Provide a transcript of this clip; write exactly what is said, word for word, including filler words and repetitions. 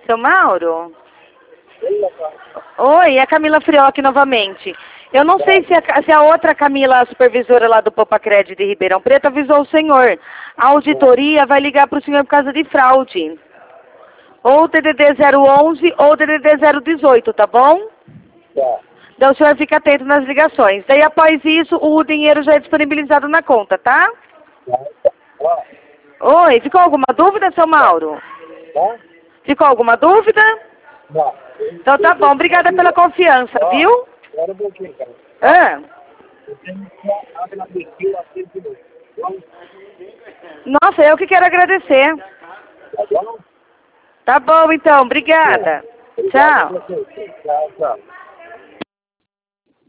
Seu Mauro? Oi, é a Camila Frioc novamente. Eu não sei se a, se a outra Camila, a supervisora lá do Popacred de Ribeirão Preto, avisou o senhor. A auditoria vai ligar para o senhor por causa de fraude. Ou D D D zero onze ou D D D zero dezoito, tá bom? Tá. Então o senhor fica atento nas ligações. Daí após isso, o dinheiro já é disponibilizado na conta, tá? Tá. Oi, ficou alguma dúvida, seu Mauro? Tá? Ficou alguma dúvida? Tá. Então tá bom, obrigada pela confiança, viu? Agora um pouquinho, cara. Ah. Eu tenho que agradecer a sempre do Nossa, eu que quero agradecer. Tá bom? Tá bom, então, obrigada. Tchau. Tchau, tchau.